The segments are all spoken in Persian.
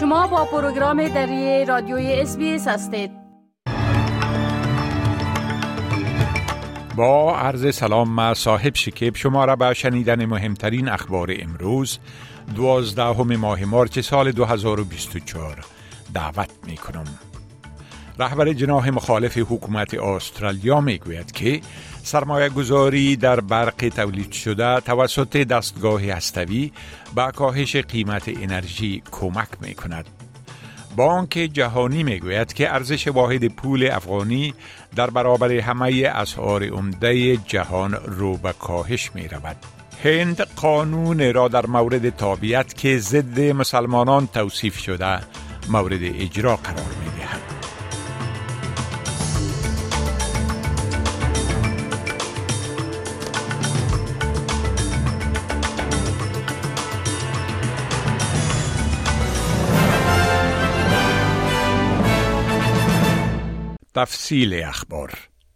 شما با پروگرام دری رادیوی SBS هستید. با عرض سلام، ما صاحب شکیب شما را به شنیدن مهمترین اخبار امروز 12 ماه مارس سال 2024 دعوت می کنم. رهبر جناح مخالف حکومت استرالیا می گوید که سرمایه گذاری در برق تولید شده توسط دستگاه هسته‌ای به کاهش قیمت انرژی کمک می کند. بانک جهانی می گوید که ارزش واحد پول افغانی در برابر همه اسعار عمده جهان رو به کاهش می رود. هند قانون را در مورد تابعیت که ضد مسلمانان توصیف شده مورد اجرا قرار می دهد. تفصیل اخبار.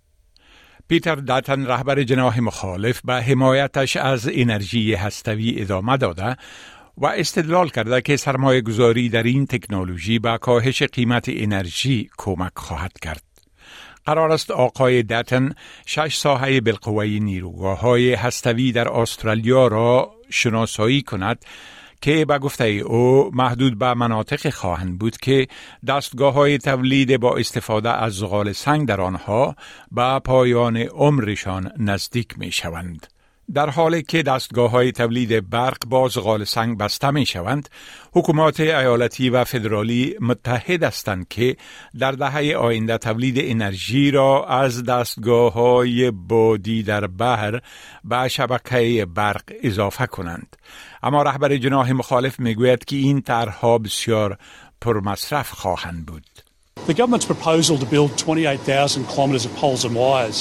پیتر داتن رهبر جناح مخالف به حمایتش از انرژی هسته‌ای ادامه داده و استدلال کرده که سرمایه گذاری در این تکنولوژی به کاهش قیمت انرژی کمک خواهد کرد. قرار است آقای داتن 6 ساحه بالقوه نیروگاه‌های هسته‌ای در استرالیا را شناسایی کند که به گفته او محدود به مناطق خواهند بود که دستگاه‌های تولید با استفاده از زغال سنگ در آنها به پایان عمرشان نزدیک می‌شوند. در حالی که دستگاه‌های تولید برق با زغال سنگ بسته می‌شوند، حکومات ایالتی و فدرالی متحد هستند که در دهه آینده تولید انرژی را از دستگاه‌های بادی در بحر به شبکه برق اضافه کنند. اما رهبر جناح مخالف میگوید که این طرح‌ها بسیار پرمصرف خواهند بود. The government's proposal to build 28,000 kilometres of poles and wires,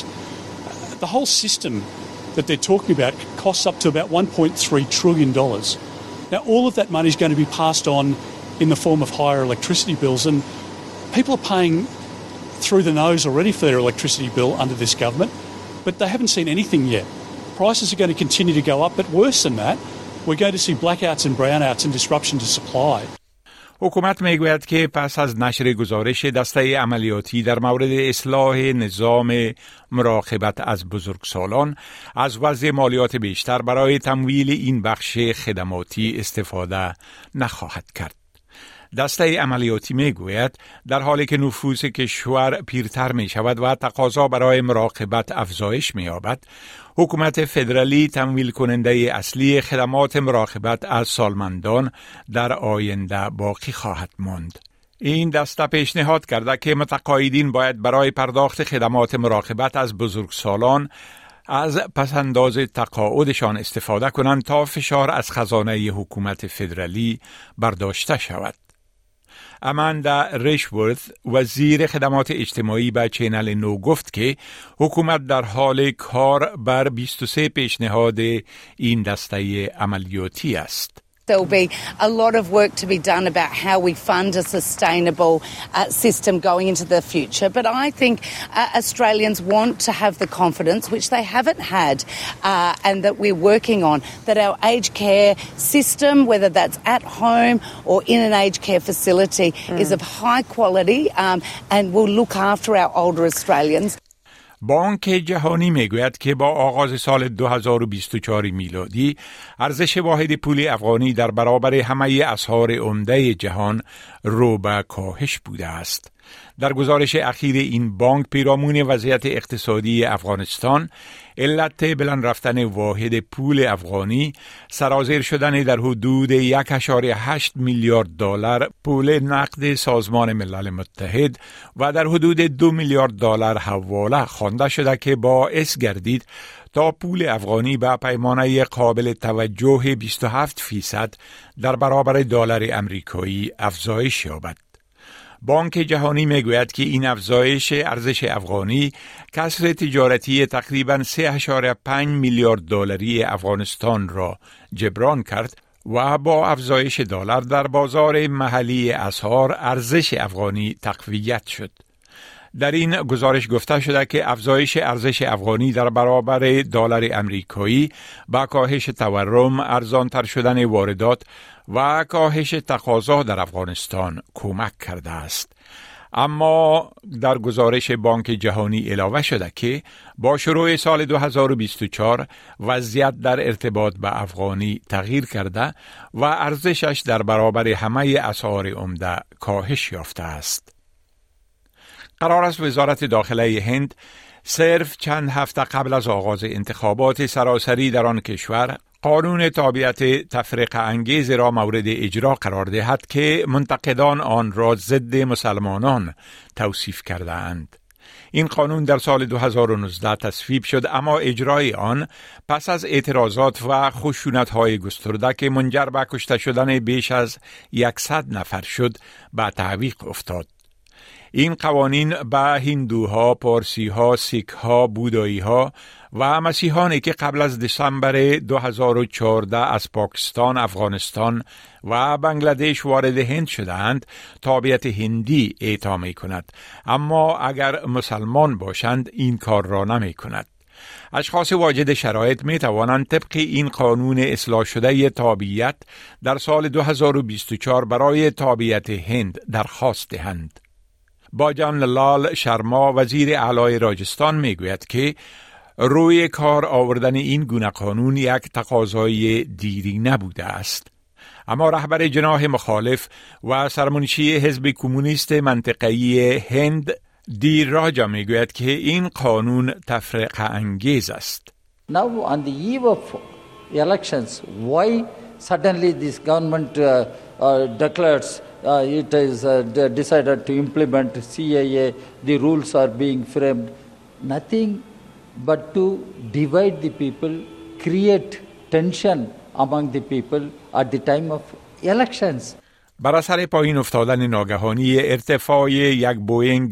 the whole system that they're talking about costs up to about $1.3 trillion. Now, all of that money is going to be passed on in the form of higher electricity bills, and people are paying through the nose already for their electricity bill under this government, but they haven't seen anything yet. Prices are going to continue to go up, but worse than that, we're going to see blackouts and brownouts and disruption to supply. حکومت میگوید که پس از نشر گزارش دسته عملیاتی در مورد اصلاح نظام مراقبت از بزرگسالان از وضع مالیات بیشتر برای تمویل این بخش خدماتی استفاده نخواهد کرد. دسته عملیاتی میگوید در حالی که نفوس کشور پیرتر می شود و تقاضا برای مراقبت افزایش می یابد، حکومت فدرالی تمویل کننده اصلی خدمات مراقبت از سالمندان در آینده باقی خواهد ماند. این دسته پیشنهاد کرده که متقاعدین باید برای پرداخت خدمات مراقبت از بزرگسالان از پسنداز تقاعدشان استفاده کنند تا فشار از خزانه حکومت فدرالی برداشته شود. اماندا ریشورث وزیر خدمات اجتماعی به چینل نو گفت که حکومت در حال کار بر 23 پیشنهاد این دسته عملیاتی است. There will be a lot of work to be done about how we fund a sustainable system going into the future. But I think Australians want to have the confidence, which they haven't had, and that we're working on, that our aged care system, whether that's at home or in an aged care facility, is of high quality and will look after our older Australians. بانک جهانی میگوید که با آغاز سال 2024 میلادی ارزش واحد پول افغانی در برابر همه اسعار عمده جهان رو به کاهش بوده است. در گزارش اخیر این بانک پیرامون وضعیت اقتصادی افغانستان، علت بلند رفتن واحد پول افغانی سرازیر شدن در حدود 1.8 میلیارد دلار پول نقد سازمان ملل متحد و در حدود 2 میلیارد دلار حواله خوانده شده که باعث گردید تا پول افغانی به پیمانه قابل توجه 27% در برابر دلار امریکایی افزایش یابد. بانک جهانی میگوید که این افزایش ارزش افغانی کسر تجارتی تقریباً 3.5 میلیارد دلاری افغانستان را جبران کرد و با افزایش دلار در بازار محلی اسعار ارزش افغانی تقویت شد. در این گزارش گفته شده که افزایش ارزش افغانی در برابر دلار امریکایی با کاهش تورم، ارزانتر شدن واردات و کاهش تقاضا در افغانستان کمک کرده است. اما در گزارش بانک جهانی علاوه شده که با شروع سال 2024 وضعیت در ارتباط به افغانی تغییر کرده و ارزشش در برابر همه اسعار عمده کاهش یافته است. قرار است وزارت داخله هند صرف چند هفته قبل از آغاز انتخابات سراسری در آن کشور قانون تابعیت تفرقه انگیز را مورد اجرا قرار دهد که منتقدان آن را ضد مسلمانان توصیف کرده اند. این قانون در سال 2019 تصویب شد، اما اجرای آن پس از اعتراضات و خشونت‌های گسترده که منجر به کشته شدن بیش از 100 نفر شد به تعویق افتاد. این قوانین به هندوها، پارسیها، سیکها، بوداییها و مسیحانی که قبل از دسامبر 2014 از پاکستان، افغانستان و بنگلادش وارد هند شدند تابعیت هندی اعطا می کند، اما اگر مسلمان باشند این کار را نمی کند. اشخاص واجد شرایط می توانند طبق این قانون اصلاح شده تابعیت در سال 2024 برای تابعیت هند درخواست دهند. باجان لال شرما وزیر اعلی راجستان می گوید که روی کار آوردن این گونه قانون یک تقاضای دیری نبوده است. اما رهبر جناح مخالف و سرمنشی حزب کمونیست منطقه‌ای هند دی راجا می گوید که این قانون تفرقه انگیز است. Now on the eve of elections, why suddenly this government declares it is decided to implement CAA, the rules are being framed, nothing but to divide the people, create tension among the people at the time of elections. بر اثر پایین افتادن ناگهانی ارتفاع یک بوینگ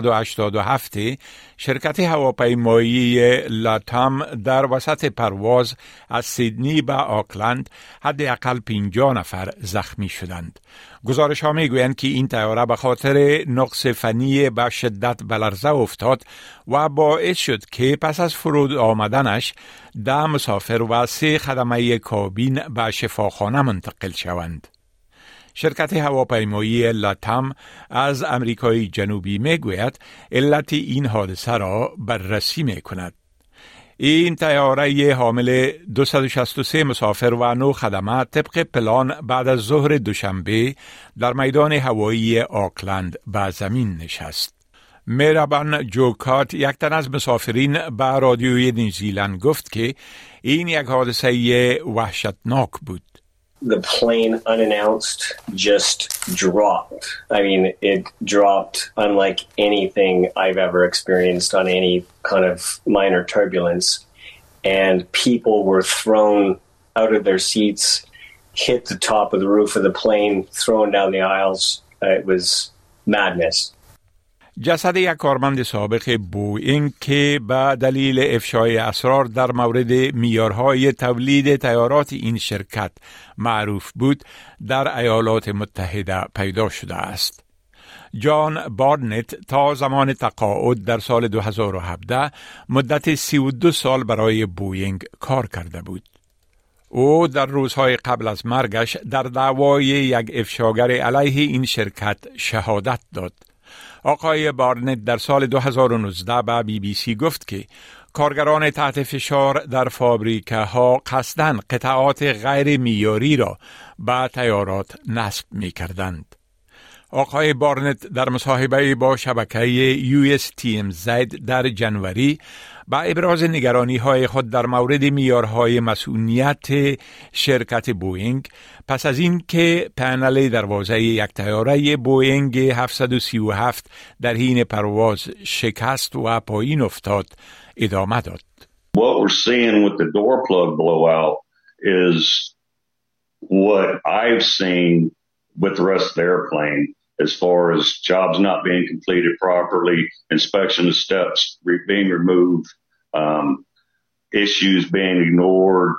787 شرکت هواپیمایی لاتام در وسط پرواز از سیدنی به آکلند حداقل 50 نفر زخمی شدند. گزارش ها می گویند که این طیاره به خاطر نقص فنی به شدت به لرزه افتاد و باعث شد که پس از فرود آمدنش 10 مسافر و 3 خدمه کابین به شفاخانه منتقل شوند. شرکت هواپیمایی لاتام از امریکای جنوبی می گوید علت این حادثه را بررسی می کند. این طیاره حامل 263 مسافر و 9 خدمه طبق پلان بعد از ظهر دوشنبه در میدان هوایی آکلند به زمین نشست. میرابان جوکات یک تن از مسافرین به رادیوی نیوزیلند گفت که این یک حادثه وحشتناک بود. The plane unannounced just dropped. I mean, it dropped unlike anything I've ever experienced on any kind of minor turbulence. And people were thrown out of their seats, hit the top of the roof of the plane, thrown down the aisles. It was madness. جسد یک کارمند سابق بوئینگ که به دلیل افشای اسرار در مورد معیارهای تولید طیارات این شرکت معروف بود در ایالات متحده پیدا شده است. جان بارنت تا زمان تقاعد در سال 2017 مدت 32 سال برای بوئینگ کار کرده بود. او در روزهای قبل از مرگش در دعوای یک افشاگر علیه این شرکت شهادت داد. آقای بارنت در سال 2019 به BBC گفت که کارگران تحت فشار در فابریکه ها قصداً قطعات غیر معیاری را به طیارات نصب می کردند. آقای بارنت در مصاحبه با شبکه USTMZ در جنوری با ابراز نگرانی های خود در مورد معیارهای مسئولیت شرکت بوئینگ پس از این که پنل دروازه یک طیاره بوئینگ 737 در حین پرواز شکست و پایین افتاد ادامه داد. What we're seeing with the door plug blowout is what I've seen with the rest of the airplane. As far as jobs not being completed properly, inspection of steps being removed, issues being ignored.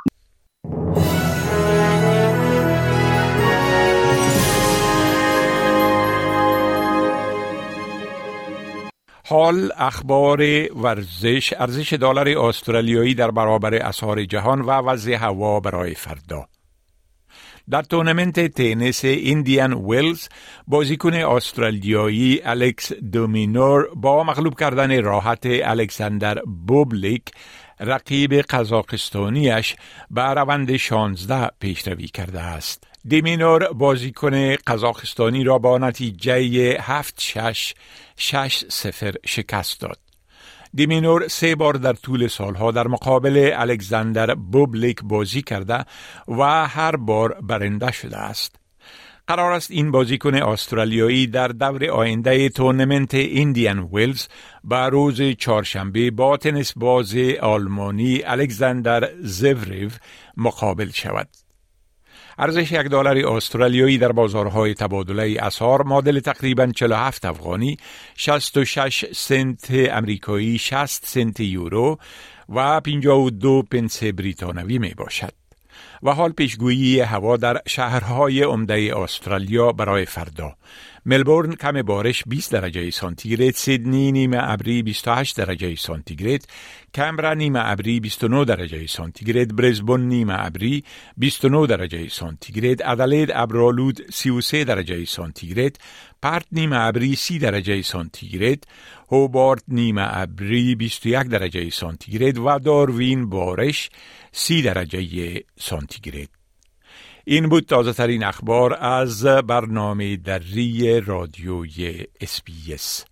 حال اخبار ورزش، ارزش دلار استرالیایی در برابر اسعار جهان و وضع هوا برای فردا. در تورنمنت تنیس ایندیان ویلز بازیکن استرالیایی الکس دومینور با مغلوب کردن راحت الکساندر بوبلیک رقیب قزاقستانیش به روند 16 پیشروی کرده است. دومینور بازیکن قزاقستانی را با نتیجه 7-6 6-0 شکست داد. دومینور 3 بار در طول سالها در مقابل الکساندر بوبلیک بازی کرده و هر بار برنده شده است. قرار است این بازیکن استرالیایی در دور آینده تورنمنت ایندیان ویلز به روز چهارشنبه با تنیس باز آلمانی الکساندر زوریو مقابل شود. ارزش $1 استرالیایی در بازارهای تبادله اسعار معادل تقریباً 47 افغانی، 66 سنت امریکایی، 60 سنت یورو و 52 پنس بریتانوی می باشد. و حال پیشگویی هوا در شهرهای عمده استرالیا برای فردا: ملبورن کم بارش 20 درجه سانتیگراد، سیدنی نیمه ابری 28 درجه سانتیگراد، کمبرا نیمه ابری 29 درجه سانتیگراد، برزبون نیمه ابری 29 درجه سانتیگراد، ادلید ابرآلود 33 درجه سانتیگراد، پرت نیمه ابری 30 درجه سانتیگراد، هوبارت نیمه ابری 21 درجه سانتیگراد و داروین بارش 30 درجه سانتیگراد. این بود تازه ترین اخبار از برنامه دری رادیوی SBS.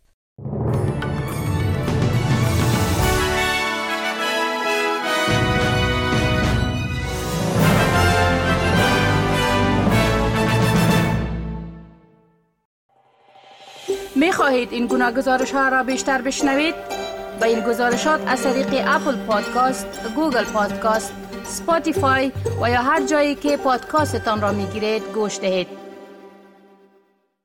می خواهید این گناه گزارش ها را بیشتر بشنوید؟ با این گزارشات از طریق اپل پادکاست، گوگل پادکاست، اسپاتیفای و یا هر جایی که پادکاستتان را می گیرید گوش دهید.